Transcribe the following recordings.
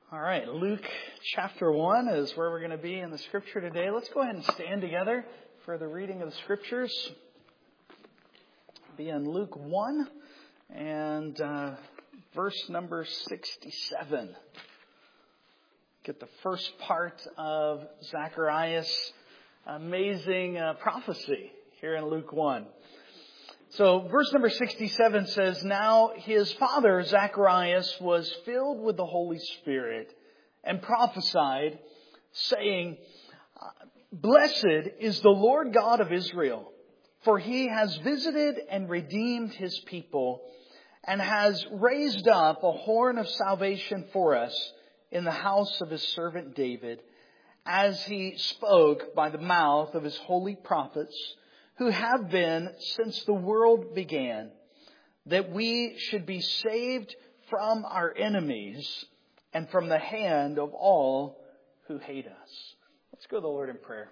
All right, Luke chapter 1 is where we're going to be in the scripture today. Let's go ahead and stand together for the reading of the scriptures. Be in Luke 1 and verse number 67. Get the first part of Zacharias' amazing prophecy here in Luke 1. So verse number 67 says, "Now his father Zacharias was filled with the Holy Spirit and prophesied, saying, 'Blessed is the Lord God of Israel, for he has visited and redeemed his people and has raised up a horn of salvation for us in the house of his servant David, as he spoke by the mouth of his holy prophets, who have been since the world began, that we should be saved from our enemies and from the hand of all who hate us.'" Let's go to the Lord in prayer.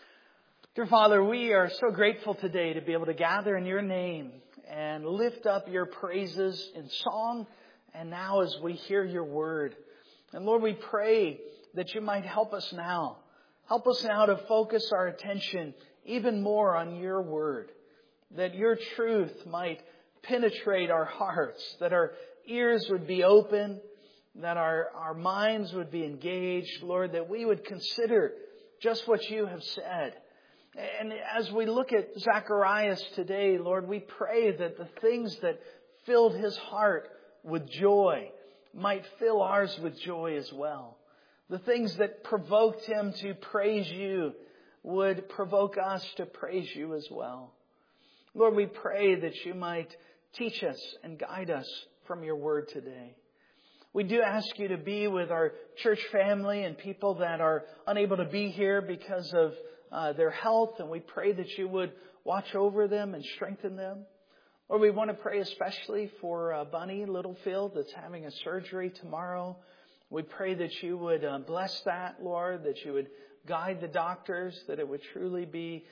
Dear Father, we are so grateful today to be able to gather in your name and lift up your praises in song, and now as we hear your word. And Lord, we pray that you might help us now. Help us now to focus our attention even more on your word, that your truth might penetrate our hearts, that our ears would be open, that our minds would be engaged, Lord, that we would consider just what you have said. And as we look at Zacharias today, Lord, we pray that the things that filled his heart with joy might fill ours with joy as well. The things that provoked him to praise you would provoke us to praise you as well. Lord, we pray that you might teach us and guide us from your word today. We do ask you to be with our church family and people that are unable to be here because of their health, and we pray that you would watch over them and strengthen them. Lord, we want to pray especially for Bunny Littlefield that's having a surgery tomorrow. We pray that you would bless that, Lord, that you would guide the doctors, that it would truly be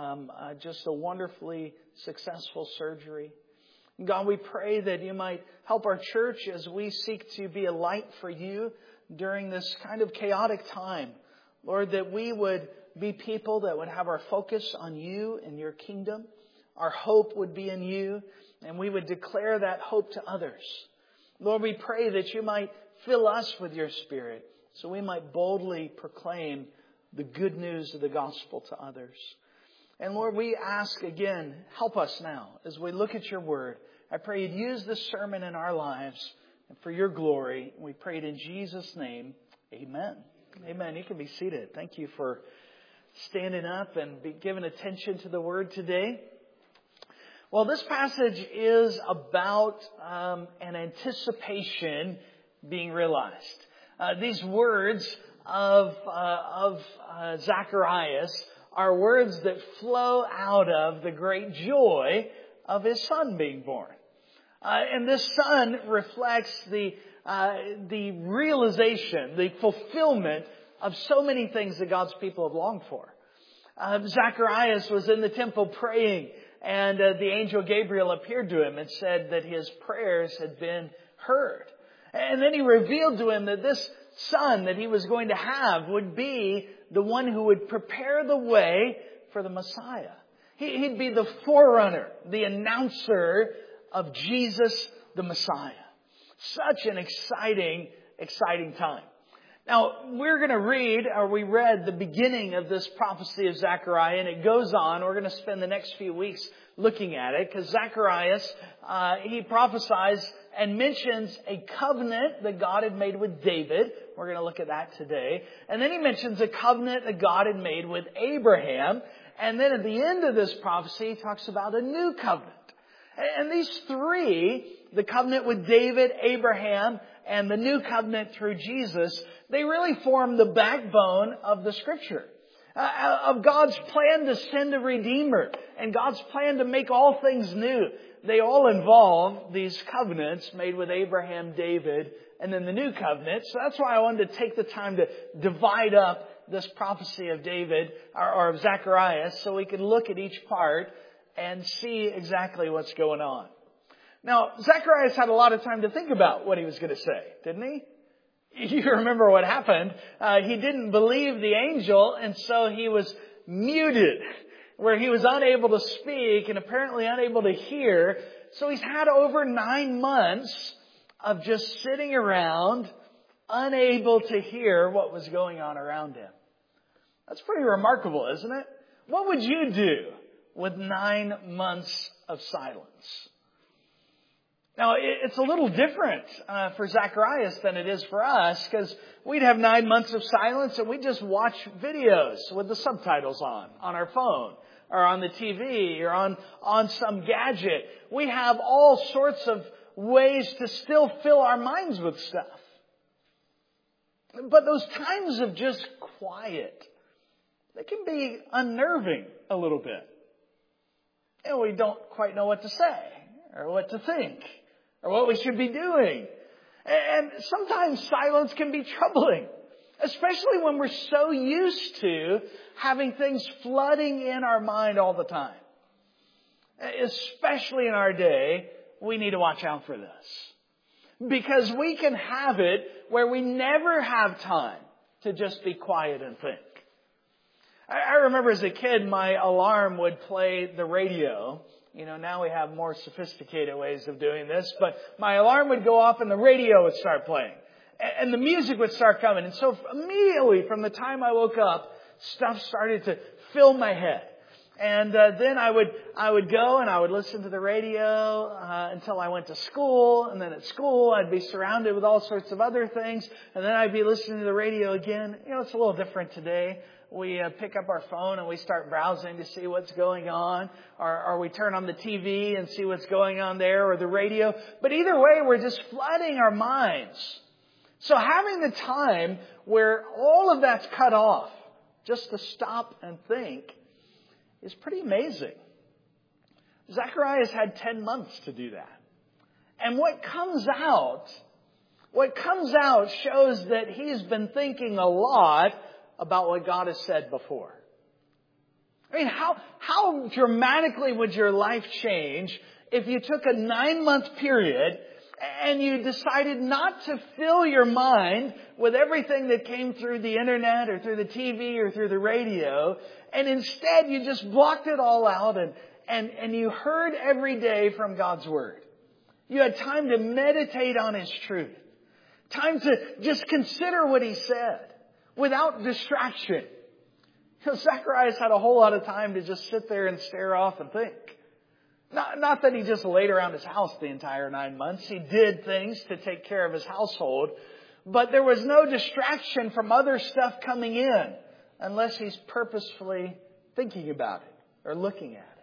just a wonderfully successful surgery. God, we pray that you might help our church as we seek to be a light for you during this kind of chaotic time. Lord, that we would be people that would have our focus on you and your kingdom. Our hope would be in you, and we would declare that hope to others. Lord, we pray that you might fill us with your Spirit so we might boldly proclaim the good news of the gospel to others. And Lord, we ask again, help us now as we look at your word. I pray you'd use this sermon in our lives and for your glory. We pray it in Jesus' name. Amen. Amen. You can be seated. Thank you for standing up and giving attention to the word today. Well, this passage is about an anticipation being realized. These words of Zacharias are words that flow out of the great joy of his son being born. And this son reflects the realization, the fulfillment of so many things that God's people have longed for. Zacharias was in the temple praying, and the angel Gabriel appeared to him and said that his prayers had been heard. And then he revealed to him that this son that he was going to have would be the one who would prepare the way for the Messiah. He'd be the forerunner, the announcer of Jesus, the Messiah. Such an exciting time. Now, we read the beginning of this prophecy of Zechariah, and it goes on. We're going to spend the next few weeks looking at it, because Zacharias, he prophesies and mentions a covenant that God had made with David. We're going to look at that today. And then he mentions a covenant that God had made with Abraham. And then at the end of this prophecy, he talks about a new covenant. And these three, the covenant with David, Abraham, and the new covenant through Jesus, they really form the backbone of the Scripture. Of God's plan to send a Redeemer and God's plan to make all things new. They all involve these covenants made with Abraham, David, and then the new covenant. So that's why I wanted to take the time to divide up this prophecy of David or of Zacharias so we can look at each part and see exactly what's going on. Now, Zacharias had a lot of time to think about what he was going to say, didn't he? You remember what happened. He didn't believe the angel, and so he was muted, where he was unable to speak and apparently unable to hear. So he's had over 9 months of just sitting around, unable to hear what was going on around him. That's pretty remarkable, isn't it? What would you do with 9 months of silence? Now, it's a little different for Zacharias than it is for us, because we'd have 9 months of silence and we'd just watch videos with the subtitles on our phone or on the TV or on some gadget. We have all sorts of ways to still fill our minds with stuff. But those times of just quiet, they can be unnerving a little bit. And we don't quite know what to say or what to think or what we should be doing. And sometimes silence can be troubling, especially when we're so used to having things flooding in our mind all the time. Especially in our day, we need to watch out for this. Because we can have it where we never have time to just be quiet and think. I remember as a kid, my alarm would play the radio. Now we have more sophisticated ways of doing this, but my alarm would go off and the radio would start playing. And the music would start coming. And so immediately from the time I woke up, stuff started to fill my head. And then I would go and I would listen to the radio until I went to school. And then at school, I'd be surrounded with all sorts of other things. And then I'd be listening to the radio again. It's a little different today. We pick up our phone and we start browsing to see what's going on. Or we turn on the TV and see what's going on there, or the radio. But either way, we're just flooding our minds. So having the time where all of that's cut off, just to stop and think, is pretty amazing. Zacharias had 10 months to do that. And what comes out shows that he's been thinking a lot about what God has said before. I mean, how dramatically would your life change if you took a 9-month period and you decided not to fill your mind with everything that came through the internet or through the TV or through the radio, and instead you just blocked it all out and you heard every day from God's Word. You had time to meditate on His truth. Time to just consider what He said without distraction. Zacharias had a whole lot of time to just sit there and stare off and think. Not that he just laid around his house the entire 9 months. He did things to take care of his household. But there was no distraction from other stuff coming in unless he's purposefully thinking about it or looking at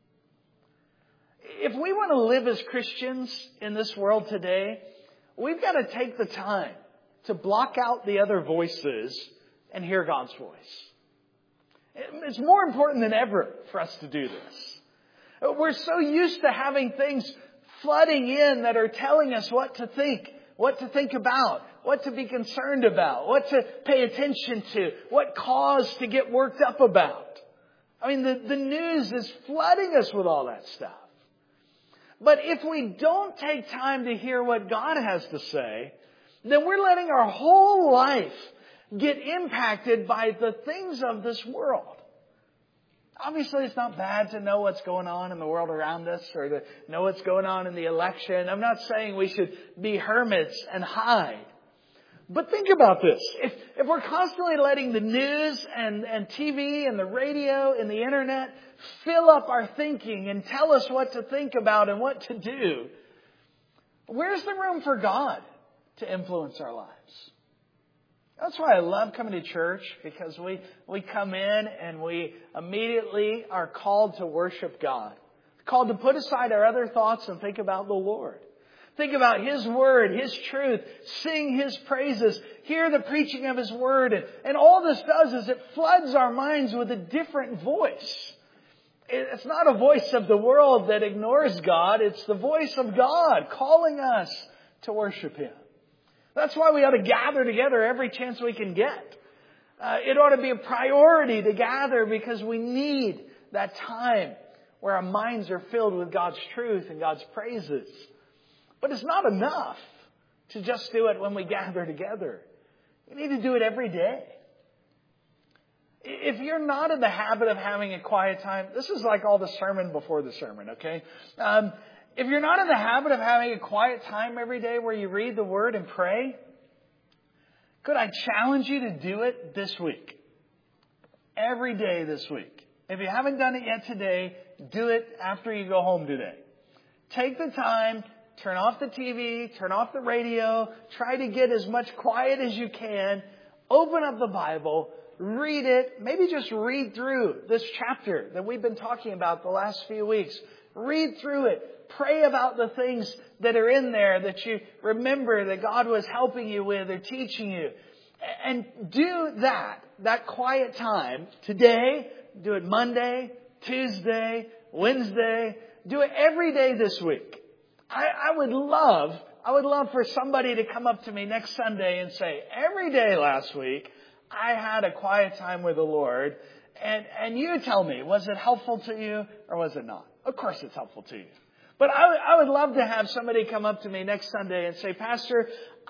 it. If we want to live as Christians in this world today, we've got to take the time to block out the other voices and hear God's voice. It's more important than ever for us to do this. We're so used to having things flooding in that are telling us what to think about, what to be concerned about, what to pay attention to, what cause to get worked up about. I mean, the news is flooding us with all that stuff. But if we don't take time to hear what God has to say, then we're letting our whole life get impacted by the things of this world. Obviously, it's not bad to know what's going on in the world around us or to know what's going on in the election. I'm not saying we should be hermits and hide. But think about this. If we're constantly letting the news and TV and the radio and the internet fill up our thinking and tell us what to think about and what to do, where's the room for God to influence our lives? That's why I love coming to church, because we come in and we immediately are called to worship God. Called to put aside our other thoughts and think about the Lord. Think about His Word, His truth, sing His praises, hear the preaching of His Word. And all this does is it floods our minds with a different voice. It's not a voice of the world that ignores God. It's the voice of God calling us to worship Him. That's why we ought to gather together every chance we can get. It ought to be a priority to gather, because we need that time where our minds are filled with God's truth and God's praises. But it's not enough to just do it when we gather together. You need to do it every day. If you're not in the habit of having a quiet time, this is like all the sermon before the sermon, okay? If you're not in the habit of having a quiet time every day where you read the Word and pray, could I challenge you to do it this week? Every day this week. If you haven't done it yet today, do it after you go home today. Take the time, turn off the TV, turn off the radio, try to get as much quiet as you can, open up the Bible, read it, maybe just read through this chapter that we've been talking about the last few weeks. Read through it. Pray about the things that are in there that you remember that God was helping you with or teaching you. And do that quiet time today, do it Monday, Tuesday, Wednesday, do it every day this week. I would love for somebody to come up to me next Sunday and say, every day last week, I had a quiet time with the Lord. And you tell me, was it helpful to you or was it not? Of course it's helpful to you. But I would love to have somebody come up to me next Sunday and say, Pastor,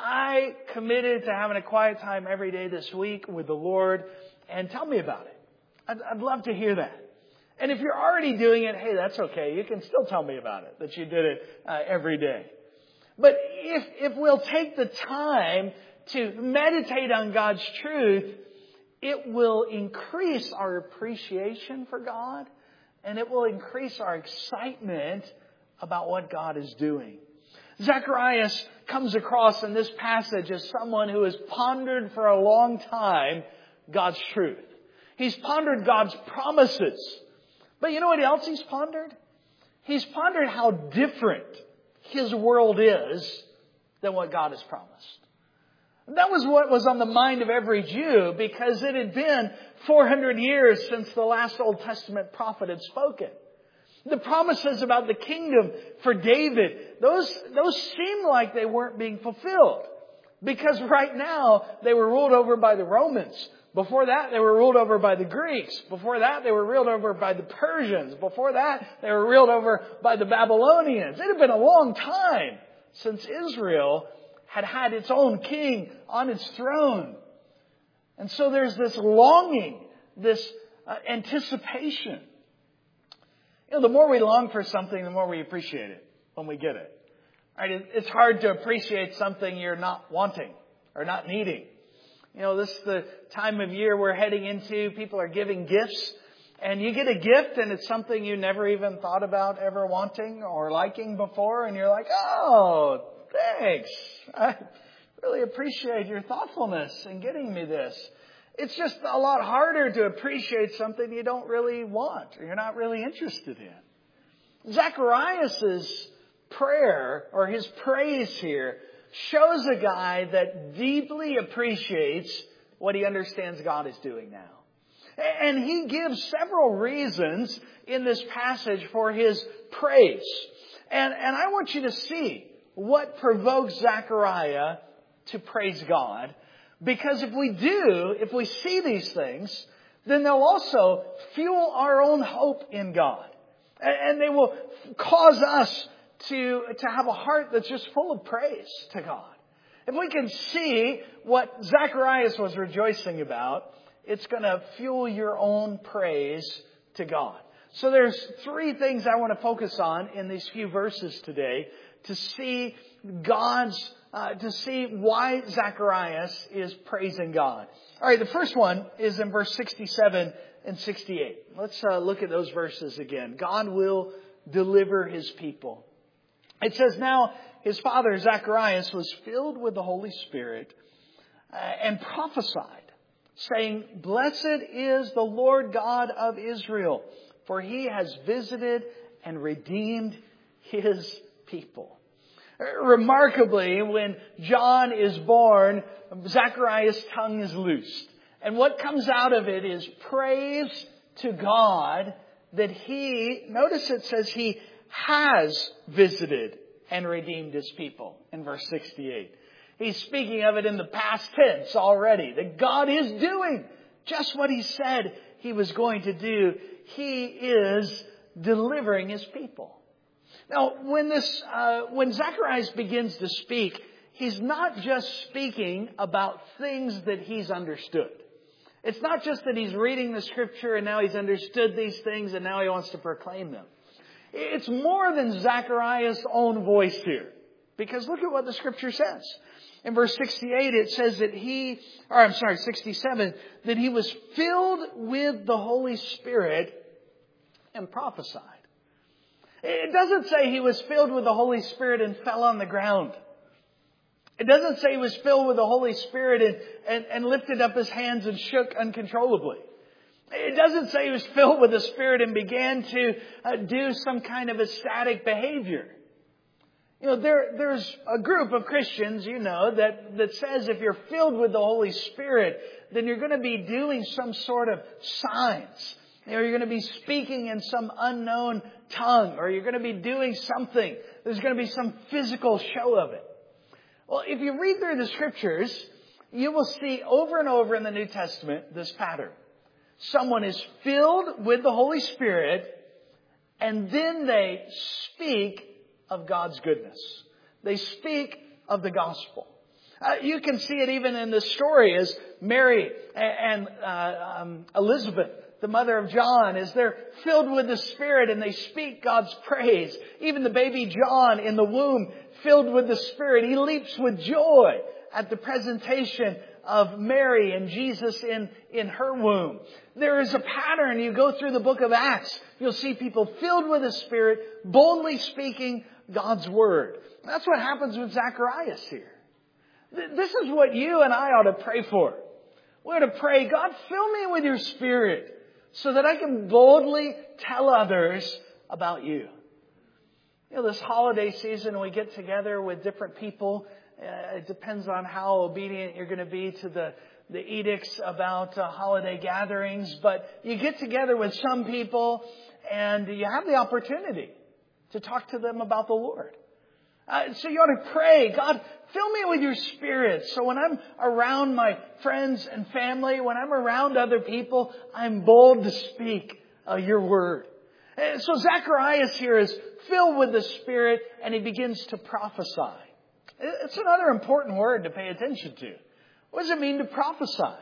I committed to having a quiet time every day this week with the Lord, and tell me about it. I'd love to hear that. And if you're already doing it, hey, that's okay. You can still tell me about it, that you did it every day. But if we'll take the time to meditate on God's truth, it will increase our appreciation for God, and it will increase our excitement about what God is doing. Zacharias comes across in this passage as someone who has pondered for a long time God's truth. He's pondered God's promises. But you know what else he's pondered? He's pondered how different his world is than what God has promised. That was what was on the mind of every Jew, because it had been 400 years since the last Old Testament prophet had spoken. The promises about the kingdom for David, those seemed like they weren't being fulfilled. Because right now, they were ruled over by the Romans. Before that, they were ruled over by the Greeks. Before that, they were ruled over by the Persians. Before that, they were ruled over by the Babylonians. It had been a long time since Israel had had its own king on its throne. And so there's this longing, this anticipation. You know, the more we long for something, the more we appreciate it when we get it. Right? It's hard to appreciate something you're not wanting or not needing. You know, this is the time of year we're heading into. People are giving gifts. And you get a gift and it's something you never even thought about ever wanting or liking before. And you're like, oh, thanks. I really appreciate your thoughtfulness in getting me this. It's just a lot harder to appreciate something you don't really want or you're not really interested in. Zacharias' prayer or his praise here shows a guy that deeply appreciates what he understands God is doing now. And he gives several reasons in this passage for his praise. And I want you to see what provokes Zechariah to praise God. Because if we see these things, then they'll also fuel our own hope in God. And they will cause us to have a heart that's just full of praise to God. If we can see what Zacharias was rejoicing about, it's going to fuel your own praise to God. So there's three things I want to focus on in these few verses today to see to see why Zacharias is praising God. All right, the first one is in verse 67 and 68. Let's look at those verses again. God will deliver His people. It says, now his father Zacharias was filled with the Holy Spirit and prophesied, saying, blessed is the Lord God of Israel, for He has visited and redeemed His people. Remarkably, when John is born, Zacharias' tongue is loosed. And what comes out of it is praise to God that He, notice it says He has visited and redeemed His people in verse 68. He's speaking of it in the past tense already, that God is doing just what He said He was going to do. He is delivering His people. Now, when Zacharias begins to speak, he's not just speaking about things that he's understood. It's not just that he's reading the Scripture and now he's understood these things and now he wants to proclaim them. It's more than Zechariah's own voice here. Because look at what the Scripture says. In verse 68, it says that 67, that he was filled with the Holy Spirit and prophesied. It doesn't say he was filled with the Holy Spirit and fell on the ground. It doesn't say he was filled with the Holy Spirit and lifted up his hands and shook uncontrollably. It doesn't say he was filled with the Spirit and began to do some kind of ecstatic behavior. There's a group of Christians, that says if you're filled with the Holy Spirit, then you're going to be doing some sort of signs. You're going to be speaking in some unknown tongue, or you're going to be doing something. There's going to be some physical show of it. Well, if you read through the Scriptures, you will see over and over in the New Testament this pattern. Someone is filled with the Holy Spirit, and then they speak of God's goodness. They speak of the gospel. You can see it even in the story as Mary and Elizabeth, the mother of John, as they're filled with the Spirit and they speak God's praise. Even the baby John in the womb, filled with the Spirit, he leaps with joy at the presentation of Mary and Jesus in her womb. There is a pattern. You go through the book of Acts, you'll see people filled with the Spirit, boldly speaking God's Word. That's what happens with Zacharias here. This is what you and I ought to pray for. We ought to pray, God, fill me with your Spirit so that I can boldly tell others about you. This holiday season, we get together with different people. It depends on how obedient you're going to be to the edicts about holiday gatherings. But you get together with some people and you have the opportunity to talk to them about the Lord. So you ought to pray, God, fill me with your Spirit. So when I'm around my friends and family, when I'm around other people, I'm bold to speak your word. And so Zacharias here is filled with the Spirit and he begins to prophesy. It's another important word to pay attention to. What does it mean to prophesy?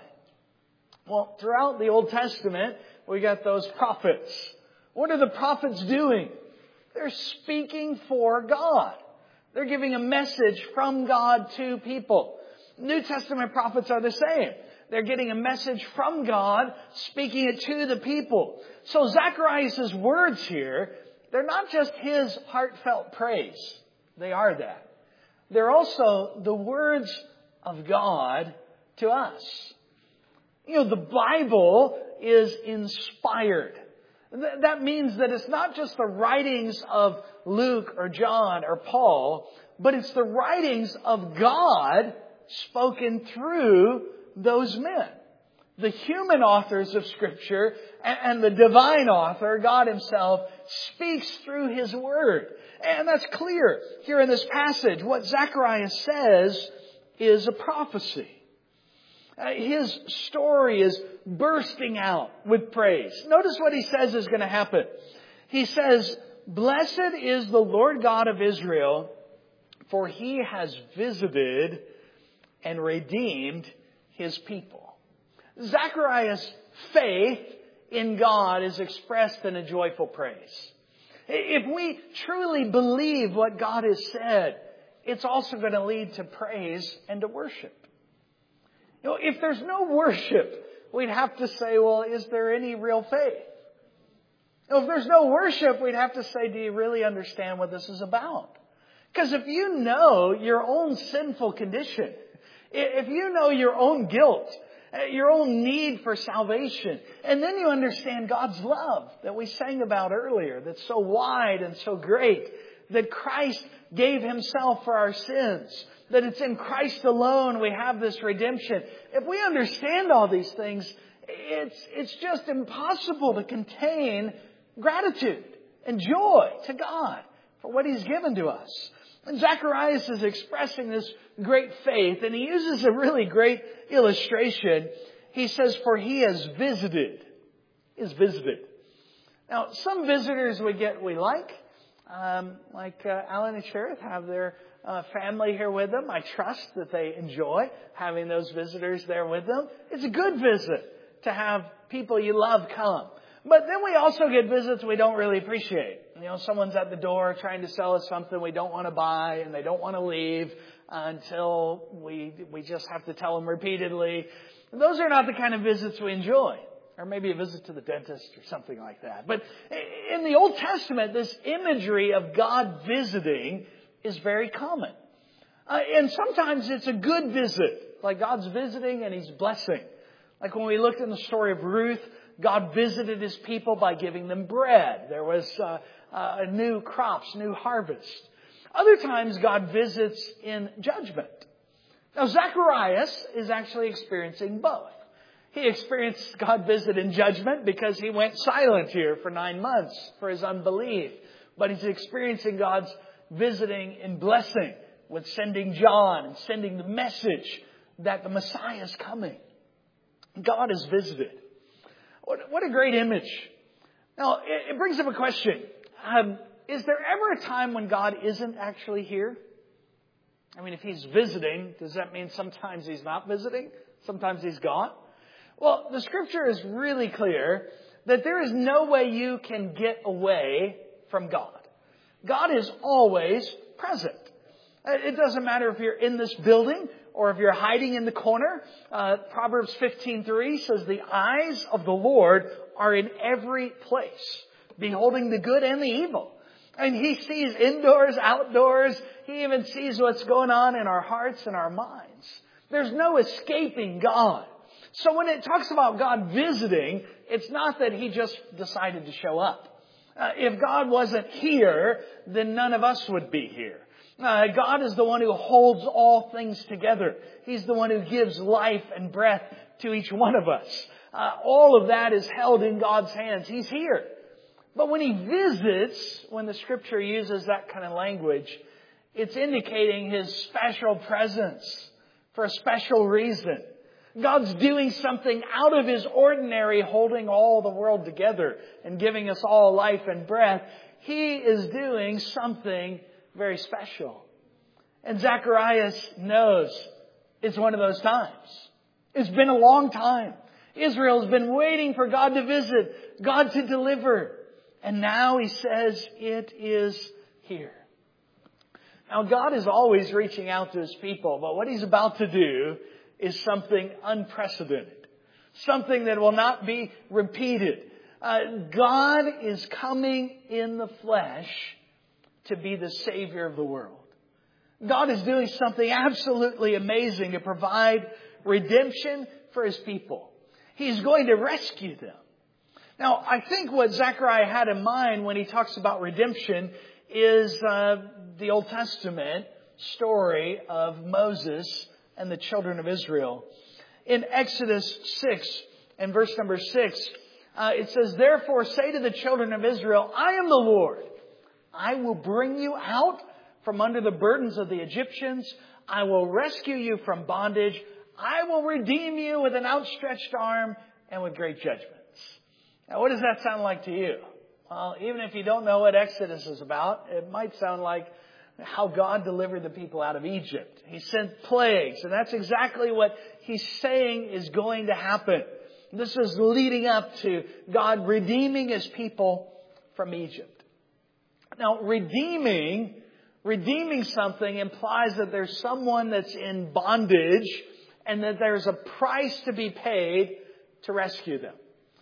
Well, throughout the Old Testament, we got those prophets. What are the prophets doing? They're speaking for God. They're giving a message from God to people. New Testament prophets are the same. They're getting a message from God, speaking it to the people. So Zacharias' words here, they're not just his heartfelt praise. They are that. They're also the words of God to us. The Bible is inspired. That means that it's not just the writings of Luke or John or Paul, but it's the writings of God spoken through those men. The human authors of Scripture and the divine author, God Himself, speaks through His Word. And that's clear here in this passage. What Zacharias says is a prophecy. His story is bursting out with praise. Notice what he says is going to happen. He says, "Blessed is the Lord God of Israel, for He has visited and redeemed His people." Zacharias' faith in God is expressed in a joyful praise. If we truly believe what God has said, it's also going to lead to praise and to worship. If there's no worship, we'd have to say, well, is there any real faith? If there's no worship, we'd have to say, do you really understand what this is about? Because if you know your own sinful condition, if you know your own guilt, your own need for salvation, and then you understand God's love that we sang about earlier, that's so wide and so great, that Christ gave Himself for our sins, that it's in Christ alone we have this redemption. If we understand all these things, it's just impossible to contain gratitude and joy to God for what He's given to us. And Zacharias is expressing this great faith, and he uses a really great illustration. He says, "For He has visited." Is visited. Now, some visitors we like Alan and Cherith have their family here with them. I trust that they enjoy having those visitors there with them. It's a good visit to have people you love come. But then we also get visits we don't really appreciate. Someone's at the door trying to sell us something we don't want to buy, and they don't want to leave until we just have to tell them repeatedly. Those are not the kind of visits we enjoy. Or maybe a visit to the dentist or something like that. But in the Old Testament, this imagery of God visiting is very common. And sometimes it's a good visit, like God's visiting and He's blessing. Like when we looked in the story of Ruth, God visited His people by giving them bread. There was new crops, new harvest. Other times God visits in judgment. Now Zacharias is actually experiencing both. He experienced God visit in judgment because he went silent here for 9 months for his unbelief. But he's experiencing God's visiting in blessing with sending John and sending the message that the Messiah is coming. God is visited. What a great image. Now, it brings up a question. Is there ever a time when God isn't actually here? I mean, if He's visiting, does that mean sometimes He's not visiting? Sometimes He's gone? Well, the Scripture is really clear that there is no way you can get away from God. God is always present. It doesn't matter if you're in this building or if you're hiding in the corner. Proverbs 15:3 says, "The eyes of the Lord are in every place, beholding the good and the evil." And He sees indoors, outdoors. He even sees what's going on in our hearts and our minds. There's no escaping God. So when it talks about God visiting, it's not that He just decided to show up. If God wasn't here, then none of us would be here. God is the one who holds all things together. He's the one who gives life and breath to each one of us. All of that is held in God's hands. He's here. But when He visits, when the Scripture uses that kind of language, it's indicating His special presence for a special reason. God's doing something out of His ordinary, holding all the world together and giving us all life and breath. He is doing something very special. And Zacharias knows it's one of those times. It's been a long time. Israel's been waiting for God to visit, God to deliver. And now He says it is here. Now God is always reaching out to His people, but what He's about to do is something unprecedented. Something that will not be repeated. God is coming in the flesh to be the Savior of the world. God is doing something absolutely amazing to provide redemption for His people. He's going to rescue them. Now, I think what Zechariah had in mind when he talks about redemption is the Old Testament story of Moses and the children of Israel. In Exodus 6 and verse number 6, it says, "Therefore say to the children of Israel, I am the Lord. I will bring you out from under the burdens of the Egyptians. I will rescue you from bondage. I will redeem you with an outstretched arm and with great judgments." Now, what does that sound like to you? Well, even if you don't know what Exodus is about, it might sound like how God delivered the people out of Egypt. He sent plagues, and that's exactly what He's saying is going to happen. This is leading up to God redeeming His people from Egypt. Now, redeeming something implies that there's someone that's in bondage and that there's a price to be paid to rescue them.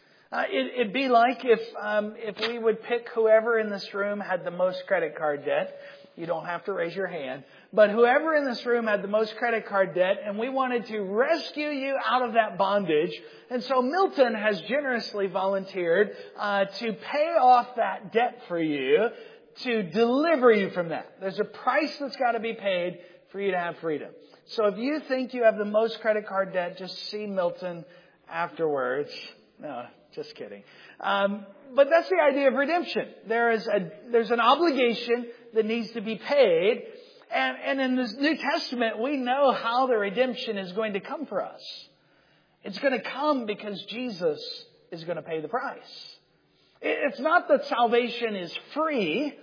It'd be like if we would pick whoever in this room had the most credit card debt. You don't have to raise your hand. But whoever in this room had the most credit card debt, and we wanted to rescue you out of that bondage. And so Milton has generously volunteered to pay off that debt for you, to deliver you from that. There's a price that's got to be paid for you to have freedom. So if you think you have the most credit card debt, just see Milton afterwards. No, just kidding. But that's the idea of redemption. There's an obligation that needs to be paid. And in the New Testament, we know how the redemption is going to come for us. It's going to come because Jesus is going to pay the price. It's not that salvation is free.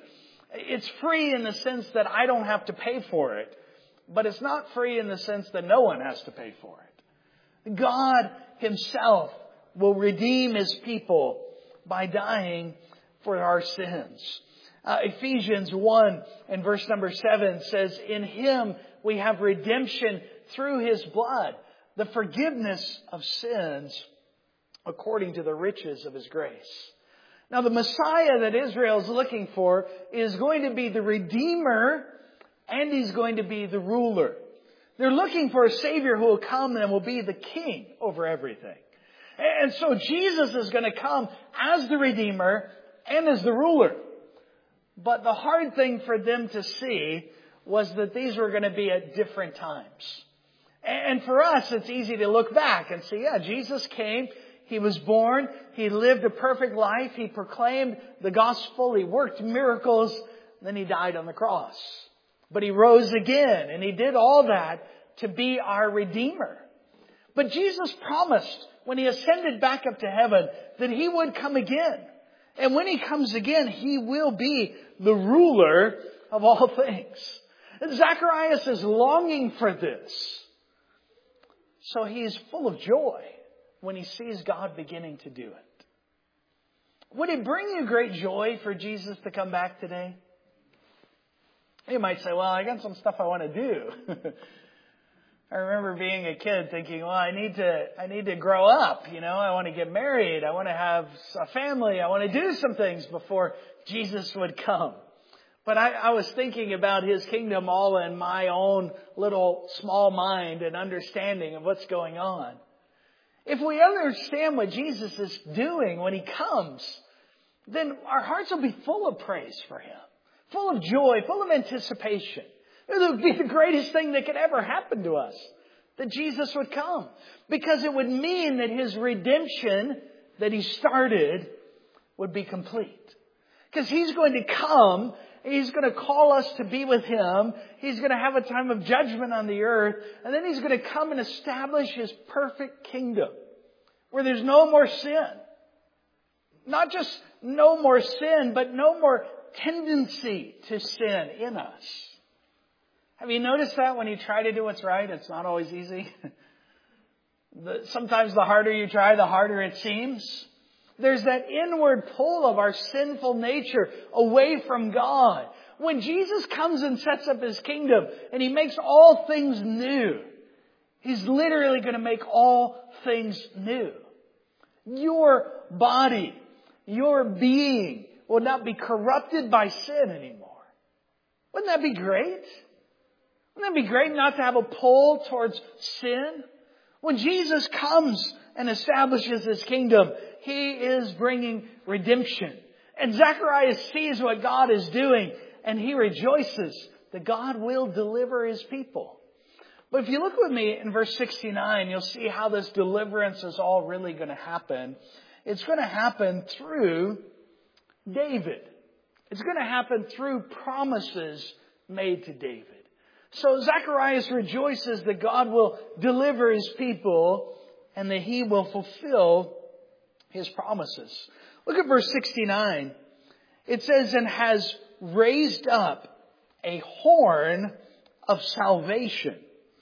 It's free in the sense that I don't have to pay for it, but it's not free in the sense that no one has to pay for it. God Himself will redeem His people by dying for our sins. Ephesians 1 and verse number 7 says, "In Him we have redemption through His blood, the forgiveness of sins according to the riches of His grace." Now the Messiah that Israel is looking for is going to be the Redeemer, and He's going to be the ruler. They're looking for a Savior who will come and will be the King over everything. And so Jesus is going to come as the Redeemer and as the ruler. But the hard thing for them to see was that these were going to be at different times. And for us, it's easy to look back and see, yeah, Jesus came, He was born, He lived a perfect life, He proclaimed the gospel, He worked miracles, then He died on the cross. But He rose again, and He did all that to be our Redeemer. But Jesus promised when He ascended back up to heaven that He would come again. And when He comes again, He will be the ruler of all things. And Zacharias is longing for this. So he's full of joy when he sees God beginning to do it. Would it bring you great joy for Jesus to come back today? You might say, well, I got some stuff I want to do. I remember being a kid thinking, well, I need to grow up. I want to get married. I want to have a family. I want to do some things before Jesus would come. But I was thinking about His kingdom all in my own little small mind and understanding of what's going on. If we understand what Jesus is doing when He comes, then our hearts will be full of praise for Him, full of joy, full of anticipation. It would be the greatest thing that could ever happen to us, that Jesus would come. Because it would mean that His redemption that He started would be complete. Because He's going to come, He's going to call us to be with Him, He's going to have a time of judgment on the earth, and then He's going to come and establish His perfect kingdom, where there's no more sin. Not just no more sin, but no more tendency to sin in us. Have you noticed that when you try to do what's right, it's not always easy? Sometimes the harder you try, the harder it seems. There's that inward pull of our sinful nature away from God. When Jesus comes and sets up His kingdom and He makes all things new, He's literally going to make all things new. Your body, your being will not be corrupted by sin anymore. Wouldn't that be great? Wouldn't that be great not to have a pull towards sin? When Jesus comes and establishes His kingdom, He is bringing redemption. And Zacharias sees what God is doing, and he rejoices that God will deliver His people. But if you look with me in verse 69, you'll see how this deliverance is all really going to happen. It's going to happen through David. It's going to happen through promises made to David. So Zacharias rejoices that God will deliver His people and that He will fulfill His promises. Look at verse 69. It says, and has raised up a horn of salvation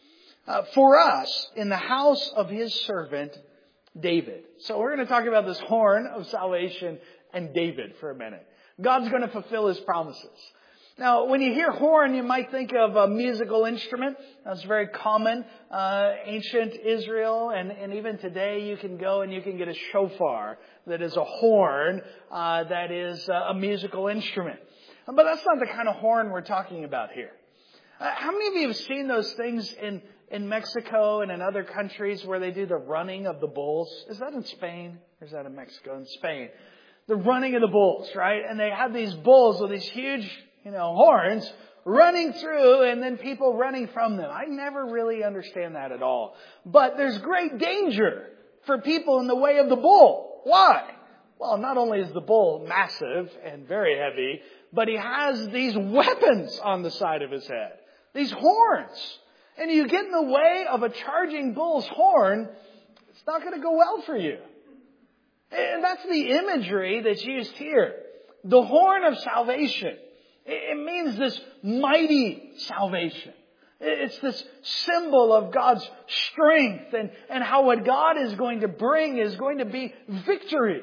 for us in the house of His servant David. So we're going to talk about this horn of salvation and David for a minute. God's going to fulfill His promises. Now, when you hear horn, you might think of a musical instrument. That's very common. Ancient Israel and even today you can go and you can get a shofar that is a horn that is a musical instrument. But that's not the kind of horn we're talking about here. How many of you have seen those things in Mexico and in other countries where they do the running of the bulls? Is that in Spain? Or is that in Mexico? In Spain. The running of the bulls, right? And they have these bulls with these huge horns running through and then people running from them. I never really understand that at all. But there's great danger for people in the way of the bull. Why? Well, not only is the bull massive and very heavy, but he has these weapons on the side of his head. These horns. And you get in the way of a charging bull's horn, it's not going to go well for you. And that's the imagery that's used here. The horn of salvation. It means this mighty salvation. It's this symbol of God's strength and how what God is going to bring is going to be victory.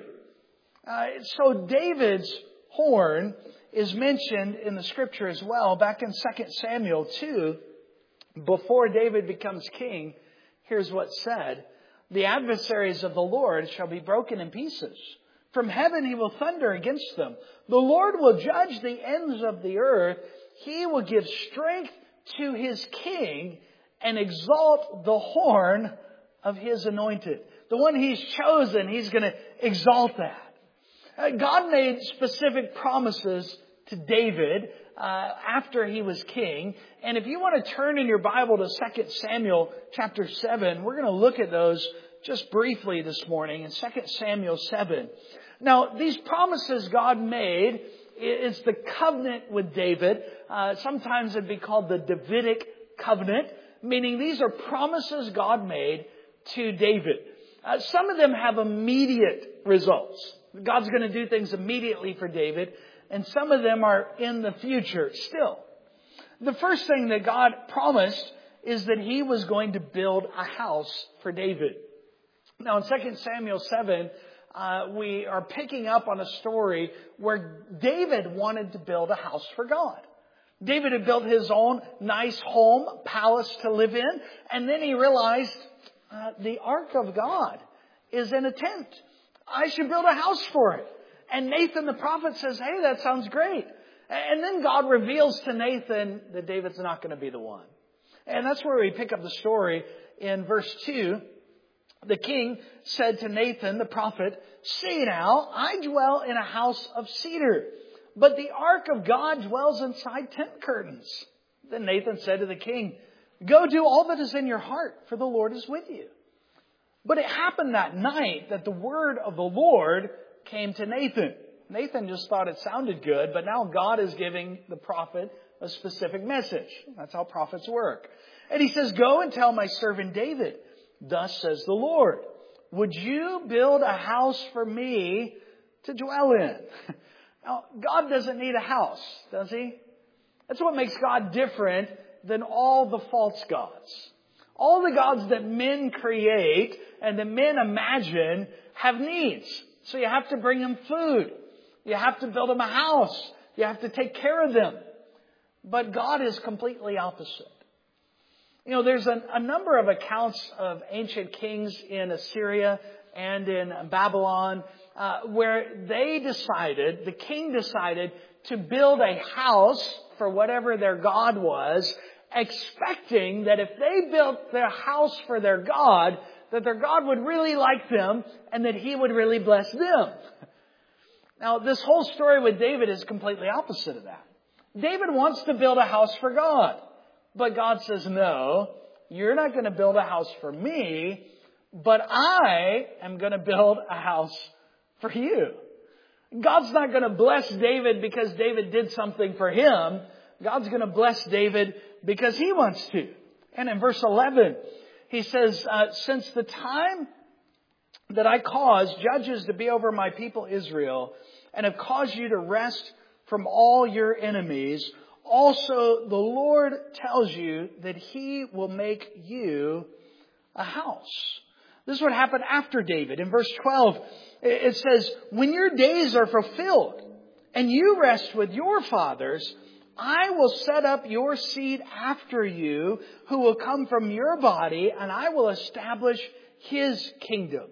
So David's horn is mentioned in the Scripture as well. Back in 2 Samuel 2, before David becomes king, here's what's said. The adversaries of the Lord shall be broken in pieces. From heaven he will thunder against them. The Lord will judge the ends of the earth. He will give strength to his king and exalt the horn of his anointed. The one he's chosen, he's going to exalt that. God made specific promises to David after he was king. And if you want to turn in your Bible to 2 Samuel chapter 7, we're going to look at those just briefly this morning in 2 Samuel 7. Now, these promises God made, it's the covenant with David. Sometimes it'd be called the Davidic covenant, meaning these are promises God made to David. Some of them have immediate results. God's going to do things immediately for David, and some of them are in the future still. The first thing that God promised is that he was going to build a house for David. Now, in 2 Samuel 7, we are picking up on a story where David wanted to build a house for God. David had built his own nice home, palace to live in, and then he realized the Ark of God is in a tent. I should build a house for it. And Nathan the prophet says, hey, that sounds great. And then God reveals to Nathan that David's not going to be the one. And that's where we pick up the story in verse 2. The king said to Nathan the prophet, see now, I dwell in a house of cedar, but the ark of God dwells inside tent curtains. Then Nathan said to the king, go do all that is in your heart, for the Lord is with you. But it happened that night that the word of the Lord came to Nathan. Nathan just thought it sounded good, but now God is giving the prophet a specific message. That's how prophets work. And he says, go and tell my servant David, thus says the Lord, would you build a house for me to dwell in? Now, God doesn't need a house, does he? That's what makes God different than all the false gods. All the gods that men create and that men imagine have needs. So you have to bring them food. You have to build them a house. You have to take care of them. But God is completely opposite. You know, there's a number of accounts of ancient kings in Assyria and in Babylon where the king decided to build a house for whatever their god was, expecting that if they built their house for their god, that their God would really like them and that he would really bless them. Now, this whole story with David is completely opposite of that. David wants to build a house for God. But God says, no, you're not going to build a house for me, but I am going to build a house for you. God's not going to bless David because David did something for him. God's going to bless David because he wants to. And in verse 11, he says, since the time that I caused judges to be over my people Israel and have caused you to rest from all your enemies, also the Lord tells you that he will make you a house. This is what happened after David. In verse 12, it says, when your days are fulfilled and you rest with your fathers, I will set up your seed after you who will come from your body, and I will establish his kingdom.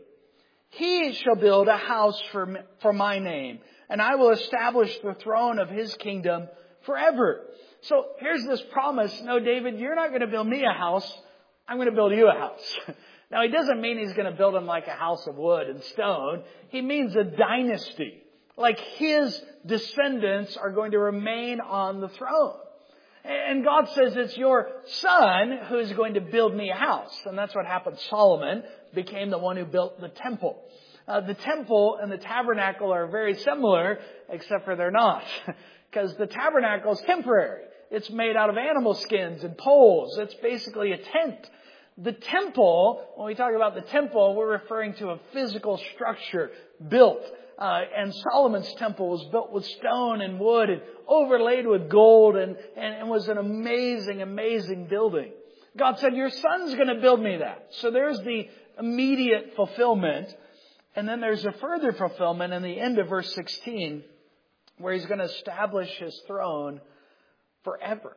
He shall build a house for my name, and I will establish the throne of his kingdom forever. So here's this promise. No, David, you're not going to build me a house. I'm going to build you a house. Now, he doesn't mean he's going to build him like a house of wood and stone. He means a dynasty. Like his descendants are going to remain on the throne. And God says it's your son who's going to build me a house. And that's what happened. Solomon became the one who built the temple. The temple and the tabernacle are very similar, except for they're not. Because the tabernacle is temporary. It's made out of animal skins and poles. It's basically a tent. The temple, when we talk about the temple, we're referring to a physical structure built. And Solomon's temple was built with stone and wood and overlaid with gold and was an amazing, amazing building. God said, your son's going to build me that. So there's the immediate fulfillment. And then there's a further fulfillment in the end of verse 16 where he's going to establish his throne forever.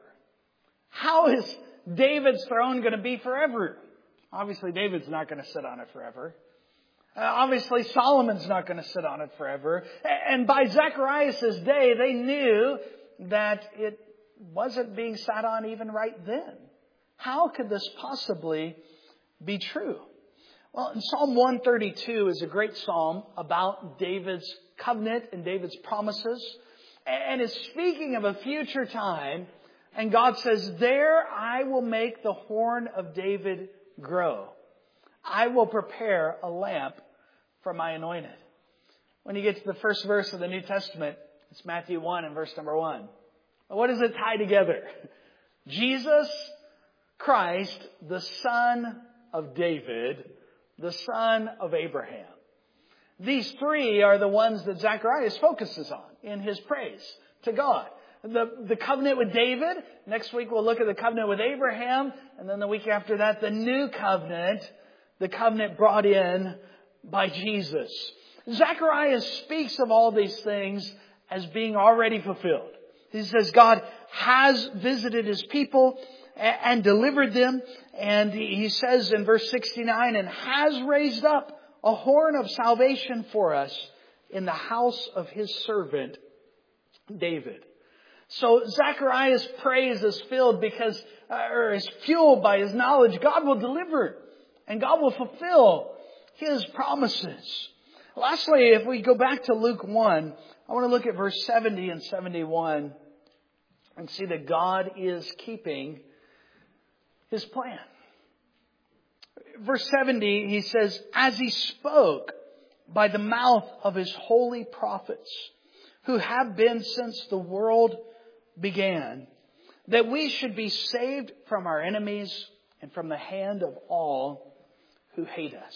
How is David's throne going to be forever? Obviously, David's not going to sit on it forever. Obviously, Solomon's not going to sit on it forever. And by Zacharias' day, they knew that it wasn't being sat on even right then. How could this possibly be true? Well, in Psalm 132 is a great psalm about David's covenant and David's promises. And it's speaking of a future time. And God says, there I will make the horn of David grow. I will prepare a lamp for my anointed. When you get to the first verse of the New Testament, it's Matthew 1 and verse number 1. What does it tie together? Jesus Christ, the Son of David, the son of Abraham. These three are the ones that Zacharias focuses on in his praise to God. The covenant with David. Next week we'll look at the covenant with Abraham. And then the week after that, the new covenant. The covenant brought in by Jesus. Zacharias speaks of all these things as being already fulfilled. He says God has visited His people and delivered them. And he says in verse 69, and has raised up a horn of salvation for us in the house of His servant David. So Zacharias' praise is filled is fueled by his knowledge. God will deliver and God will fulfill His promises. Lastly, if we go back to Luke 1, I want to look at verse 70 and 71 and see that God is keeping His plan. Verse 70, he says, as He spoke by the mouth of His holy prophets, who have been since the world began, that we should be saved from our enemies and from the hand of all who hate us.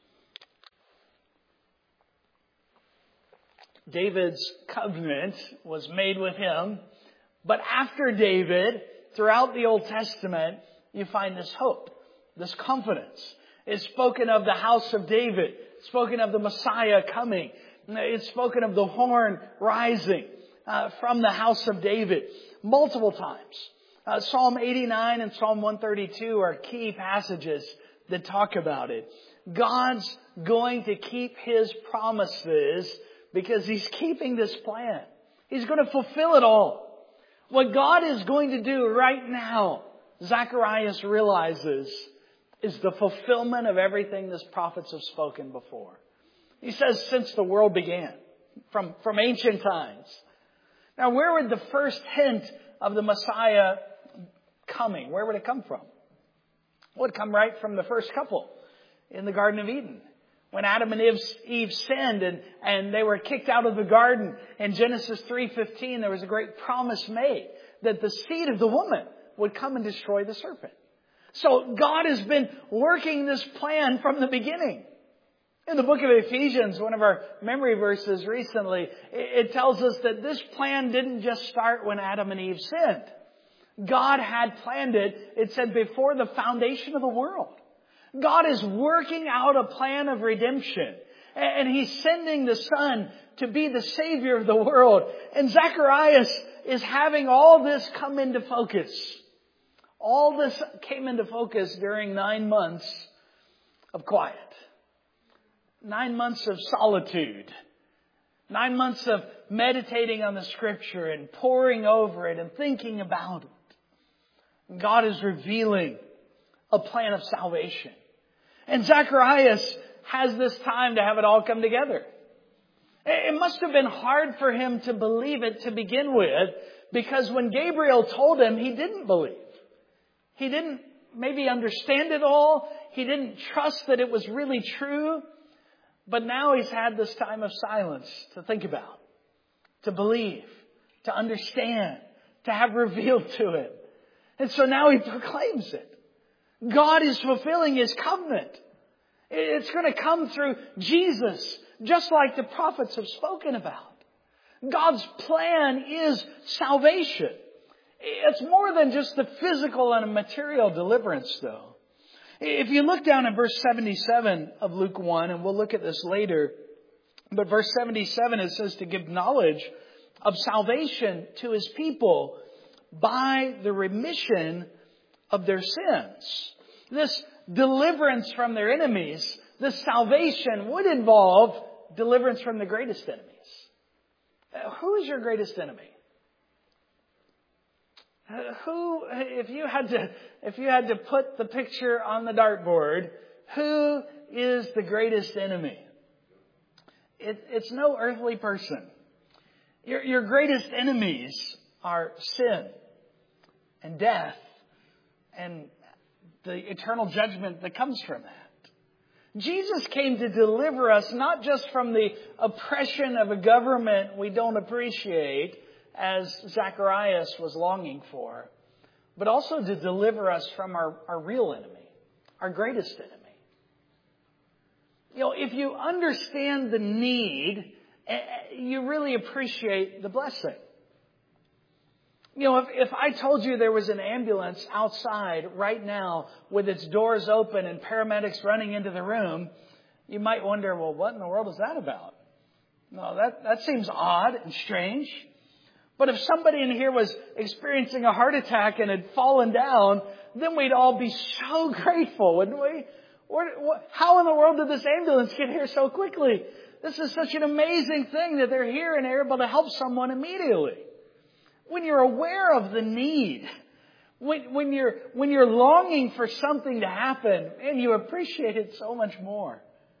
David's covenant was made with him, but after David, throughout the Old Testament, you find this hope, this confidence. It's spoken of the house of David, it's spoken of the Messiah coming. It's spoken of the horn rising from the house of David multiple times. Psalm 89 and Psalm 132 are key passages that talk about it. God's going to keep His promises because He's keeping this plan. He's going to fulfill it all. What God is going to do right now, Zacharias realizes, is the fulfillment of everything His prophets have spoken before. He says since the world began, from ancient times. Now, where would the first hint of the Messiah coming, where would it come from? It would come right from the first couple in the Garden of Eden. When Adam and Eve sinned and they were kicked out of the garden, in Genesis 3:15, there was a great promise made that the seed of the woman would come and destroy the serpent. So God has been working this plan from the beginning. In the book of Ephesians, one of our memory verses recently, it tells us that this plan didn't just start when Adam and Eve sinned. God had planned it, it said, before the foundation of the world. God is working out a plan of redemption. And He's sending the Son to be the Savior of the world. And Zacharias is having all this come into focus. All this came into focus during 9 months of quiet. 9 months of solitude. 9 months of meditating on the Scripture and poring over it and thinking about it. God is revealing a plan of salvation. And Zacharias has this time to have it all come together. It must have been hard for him to believe it to begin with, because when Gabriel told him, he didn't believe. He didn't maybe understand it all. He didn't trust that it was really true. But now he's had this time of silence to think about, to believe, to understand, to have revealed to him. And so now he proclaims it. God is fulfilling His covenant. It's going to come through Jesus, just like the prophets have spoken about. God's plan is salvation. It's more than just the physical and material deliverance, though. If you look down at verse 77 of Luke 1, and we'll look at this later, but verse 77, it says to give knowledge of salvation to His people by the remission of their sins. This deliverance from their enemies, this salvation would involve deliverance from the greatest enemies. Who is your greatest enemy? Who, if you had to put the picture on the dartboard, who is the greatest enemy? It's no earthly person. Your greatest enemies are sin and death and the eternal judgment that comes from that. Jesus came to deliver us not just from the oppression of a government we don't appreciate, as Zacharias was longing for, but also to deliver us from our real enemy, our greatest enemy. If you understand the need, you really appreciate the blessing. If I told you there was an ambulance outside right now with its doors open and paramedics running into the room, you might wonder, well, what in the world is that about? No, that seems odd and strange. But if somebody in here was experiencing a heart attack and had fallen down, then we'd all be so grateful, wouldn't we? How in the world did this ambulance get here so quickly? This is such an amazing thing that they're here and they're able to help someone immediately. When you're aware of the need, when you're longing for something to happen, and you appreciate it so much more.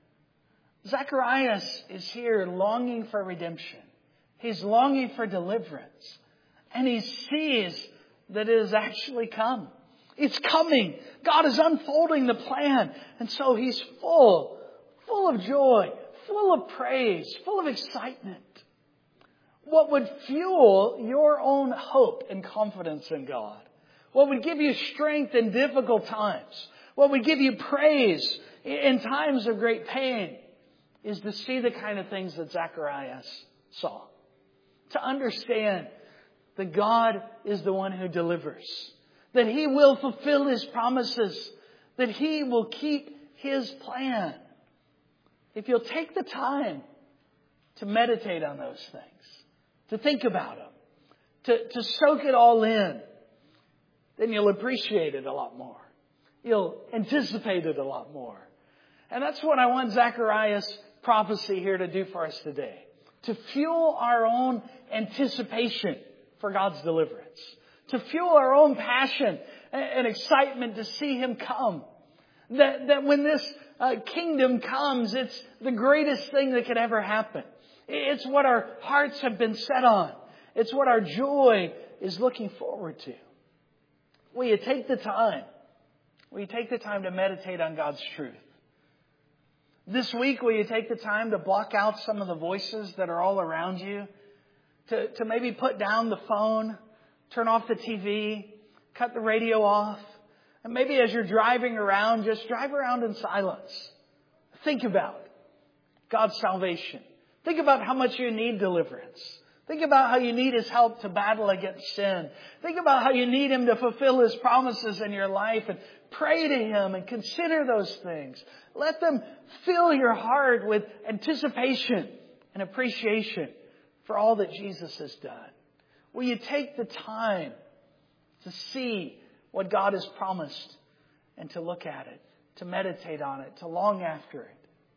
Zacharias is here longing for redemption. He's longing for deliverance. And he sees that it has actually come. It's coming. God is unfolding the plan. And so he's full of joy, full of praise, full of excitement. What would fuel your own hope and confidence in God? What would give you strength in difficult times? What would give you praise in times of great pain? Is to see the kind of things that Zacharias saw. To understand that God is the one who delivers. That He will fulfill His promises. That He will keep His plan. If you'll take the time to meditate on those things. To think about them. To soak it all in. Then you'll appreciate it a lot more. You'll anticipate it a lot more. And that's what I want Zacharias' prophecy here to do for us today. To fuel our own anticipation for God's deliverance. To fuel our own passion and excitement to see Him come. That when this kingdom comes, it's the greatest thing that could ever happen. It's what our hearts have been set on. It's what our joy is looking forward to. Will you take the time? Will you take the time to meditate on God's truth? This week, will you take the time to block out some of the voices that are all around you? To maybe put down the phone, turn off the TV, cut the radio off. And maybe as you're driving around, just drive around in silence. Think about God's salvation. Think about how much you need deliverance. Think about how you need His help to battle against sin. Think about how you need Him to fulfill His promises in your life, and pray to Him and consider those things. Let them fill your heart with anticipation and appreciation for all that Jesus has done. Will you take the time to see what God has promised and to look at it, to meditate on it, to long after it?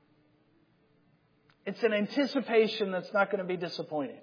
It's an anticipation that's not going to be disappointed.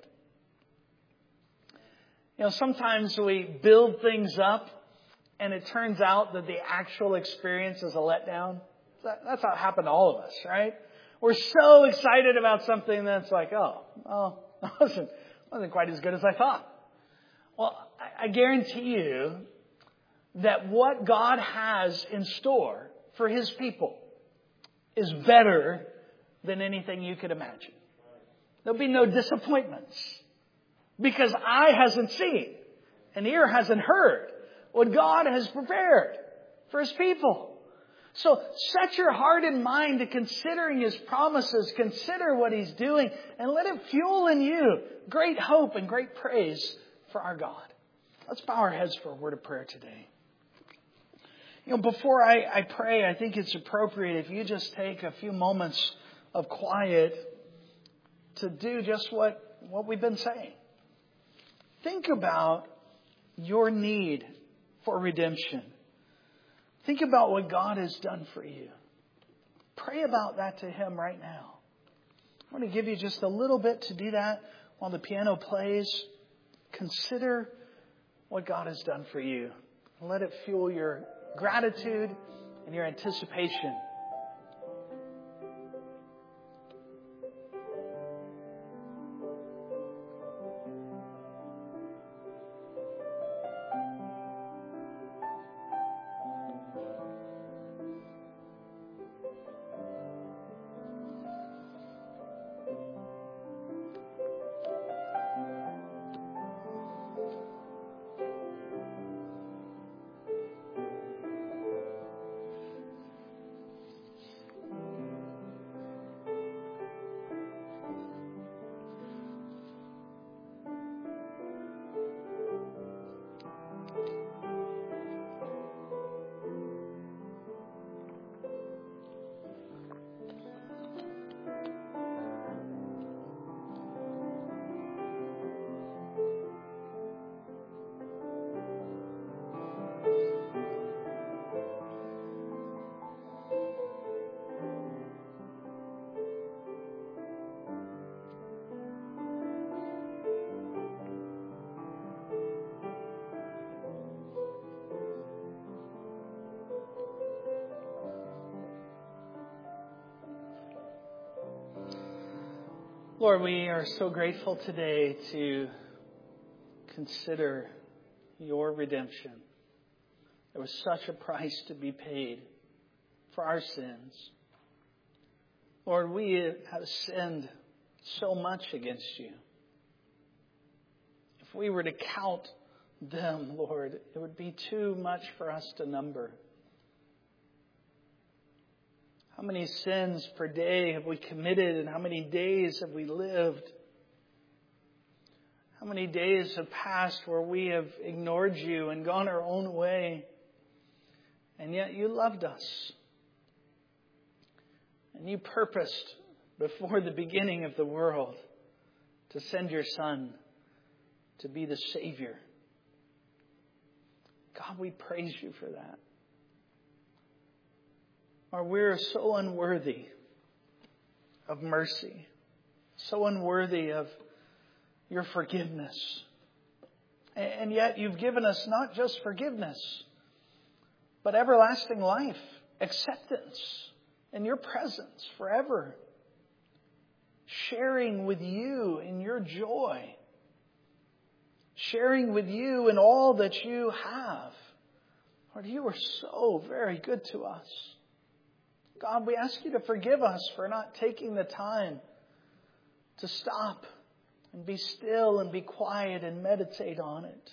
Sometimes we build things up and it turns out that the actual experience is a letdown. That's how it happened to all of us, right? We're so excited about something that's like, that wasn't quite as good as I thought. Well, I guarantee you that what God has in store for His people is better than anything you could imagine. There'll be no disappointments. Because eye hasn't seen and ear hasn't heard what God has prepared for His people. So set your heart and mind to considering His promises. Consider what He's doing and let it fuel in you great hope and great praise for our God. Let's bow our heads for a word of prayer today. Before I pray, I think it's appropriate if you just take a few moments of quiet to do just what we've been saying. Think about your need for redemption. Think about what God has done for you. Pray about that to Him right now. I want to give you just a little bit to do that while the piano plays. Consider what God has done for you. Let it fuel your gratitude and your anticipation. Lord, we are so grateful today to consider your redemption. There was such a price to be paid for our sins. Lord, we have sinned so much against you. If we were to count them, Lord, it would be too much for us to number. How many sins per day have we committed, and how many days have we lived? How many days have passed where we have ignored you and gone our own way, and yet you loved us. And you purposed before the beginning of the world to send your Son to be the Savior. God, we praise you for that. Or we're so unworthy of mercy, so unworthy of your forgiveness. And yet you've given us not just forgiveness, but everlasting life, acceptance in your presence forever. Sharing with you in your joy. Sharing with you in all that you have. Lord, you are so very good to us. God, we ask you to forgive us for not taking the time to stop and be still and be quiet and meditate on it.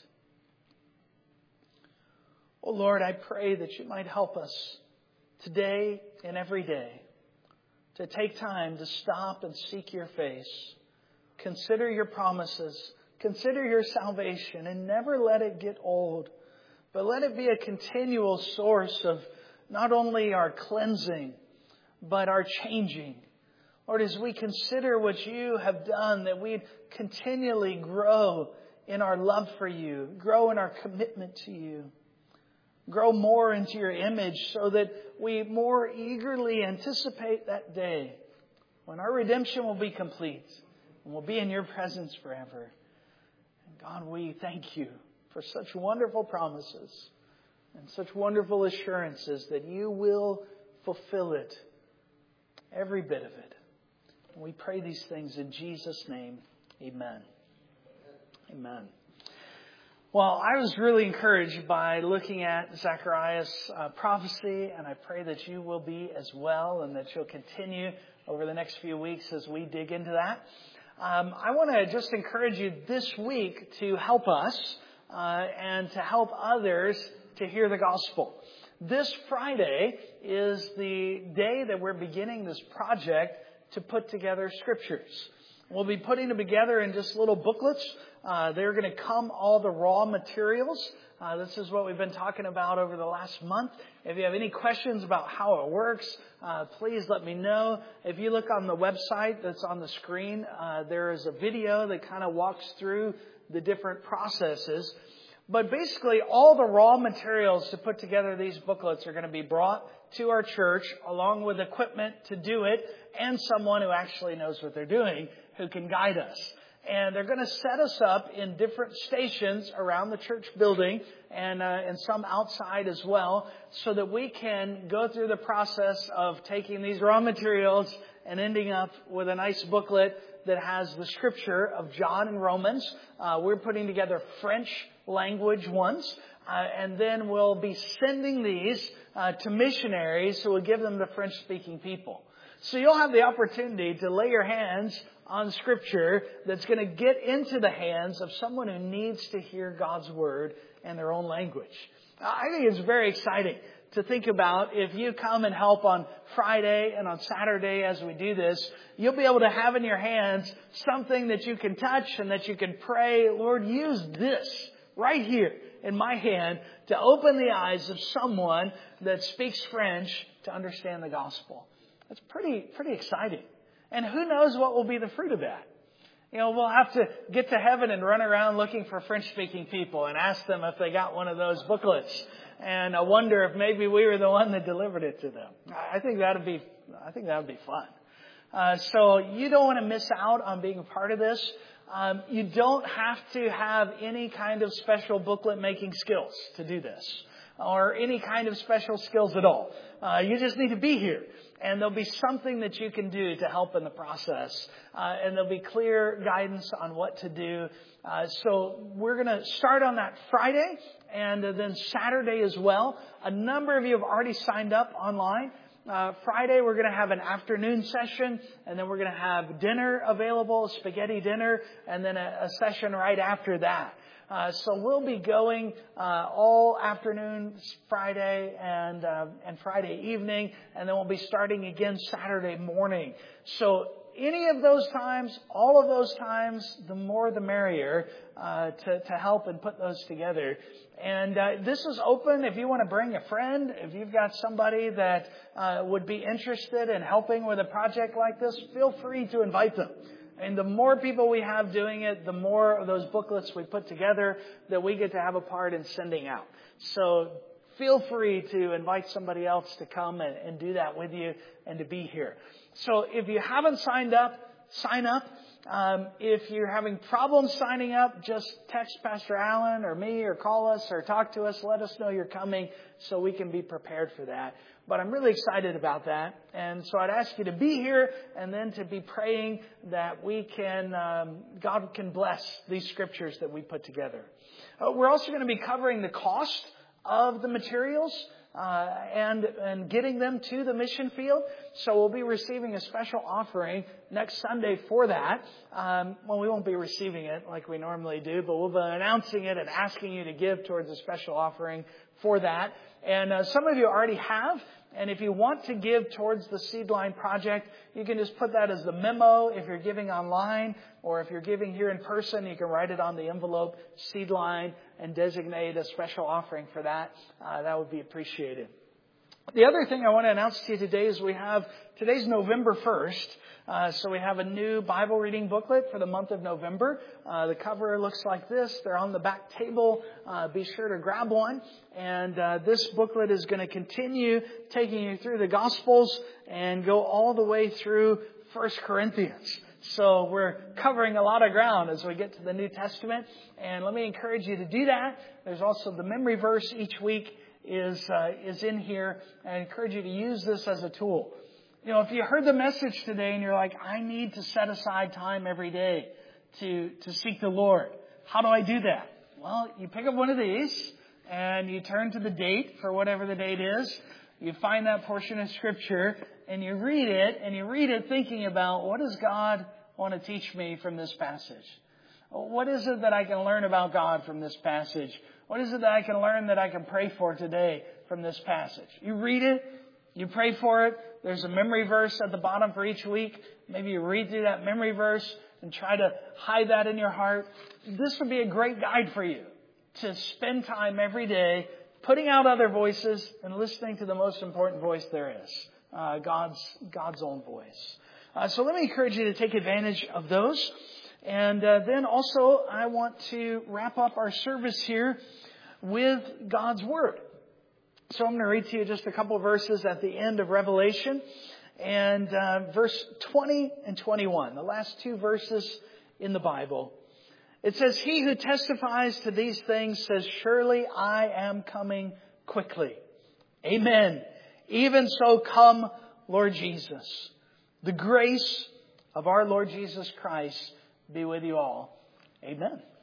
Oh Lord, I pray that you might help us today and every day to take time to stop and seek your face. Consider your promises. Consider your salvation and never let it get old, but let it be a continual source of not only our cleansing, but our changing. Lord, as we consider what you have done, that we'd continually grow in our love for you, grow in our commitment to you, grow more into your image so that we more eagerly anticipate that day when our redemption will be complete and we'll be in your presence forever. And God, we thank you for such wonderful promises and such wonderful assurances that you will fulfill it, every bit of it. And we pray these things in Jesus' name. Amen. Amen. Well, I was really encouraged by looking at Zechariah's prophecy, and I pray that you will be as well, and that you'll continue over the next few weeks as we dig into that. I want to just encourage you this week to help us and to help others to hear the gospel. This Friday is the day that we're beginning this project to put together scriptures. We'll be putting them together in just little booklets. They're going to come all the raw materials. This is what we've been talking about over the last month. If you have any questions about how it works, please let me know. If you look on the website that's on the screen, there is a video that kind of walks through the different processes. But basically, all the raw materials to put together these booklets are going to be brought to our church, along with equipment to do it, and someone who actually knows what they're doing, who can guide us. And they're going to set us up in different stations around the church building and some outside as well, so that we can go through the process of taking these raw materials and ending up with a nice booklet that has the scripture of John and Romans. We're putting together French language ones. And then we'll be sending these to missionaries who will give them to French-speaking people. So you'll have the opportunity to lay your hands on scripture that's going to get into the hands of someone who needs to hear God's word in their own language. I think it's very exciting to think about. If you come and help on Friday and on Saturday as we do this, you'll be able to have in your hands something that you can touch and that you can pray, Lord, use this right here in my hand to open the eyes of someone that speaks French to understand the gospel. That's pretty exciting. And who knows what will be the fruit of that? You know, we'll have to get to heaven and run around looking for French-speaking people and ask them if they got one of those booklets. And I wonder if maybe we were the one that delivered it to them. I think that would be fun. So you don't want to miss out on being a part of this. You don't have to have any kind of special booklet making skills to do this, or any kind of special skills at all. You just need to be here. And there'll be something that you can do to help in the process. And there'll be clear guidance on what to do. So we're going to start on that Friday and then Saturday as well. A number of you have already signed up online. Friday, we're going to have an afternoon session, and then we're going to have dinner available, spaghetti dinner, and then a session right after that. So we'll be going all afternoon Friday and Friday evening, and then we'll be starting again Saturday morning. So any of those times, all of those times, the more the merrier to help and put those together. And this is open if you want to bring a friend, if you've got somebody that would be interested in helping with a project like this, feel free to invite them. And the more people we have doing it, the more of those booklets we put together that we get to have a part in sending out. So feel free to invite somebody else to come and do that with you and to be here. So if you haven't signed up, sign up. If you're having problems signing up, just text Pastor Allen or me or call us or talk to us. Let us know you're coming so we can be prepared for that. But I'm really excited about that. And so I'd ask you to be here and then to be praying that we can, God can bless these scriptures that we put together. We're also going to be covering the cost of the materials and getting them to the mission field. So we'll be receiving a special offering next Sunday for that. Well, we won't be receiving it like we normally do, but we'll be announcing it and asking you to give towards a special offering for that. And some of you already have. And if you want to give towards the Seedline project, you can just put that as the memo if you're giving online, or if you're giving here in person, you can write it on the envelope, Seedline, and designate a special offering for that. That would be appreciated. The other thing I want to announce to you today is today's November 1st. So we have a new Bible reading booklet for the month of November. The cover looks like this. They're on the back table. Be sure to grab one. And this booklet is going to continue taking you through the Gospels and go all the way through 1 Corinthians. So we're covering a lot of ground as we get to the New Testament. And let me encourage you to do that. There's also the memory verse each week is in here. I encourage you to use this as a tool. You know, if you heard the message today and you're like, I need to set aside time every day to seek the Lord. How do I do that? Well, you pick up one of these and you turn to the date for whatever the date is. You find that portion of Scripture and you read it thinking about, what does God want to teach me from this passage? What is it that I can learn about God from this passage? What is it that I can learn that I can pray for today from this passage. You read it, you pray for it. There's a memory verse at the bottom for each week. Maybe you read through that memory verse and try to hide that in your heart. This would be a great guide for you to spend time every day putting out other voices and listening to the most important voice there is, God's own voice. So let me encourage you to take advantage of those. And then also I want to wrap up our service here with God's Word. So I'm going to read to you just a couple of verses at the end of Revelation. And verse 20 and 21, the last two verses in the Bible. It says, "He who testifies to these things says, surely I am coming quickly. Amen. Even so come, Lord Jesus. The grace of our Lord Jesus Christ be with you all. Amen."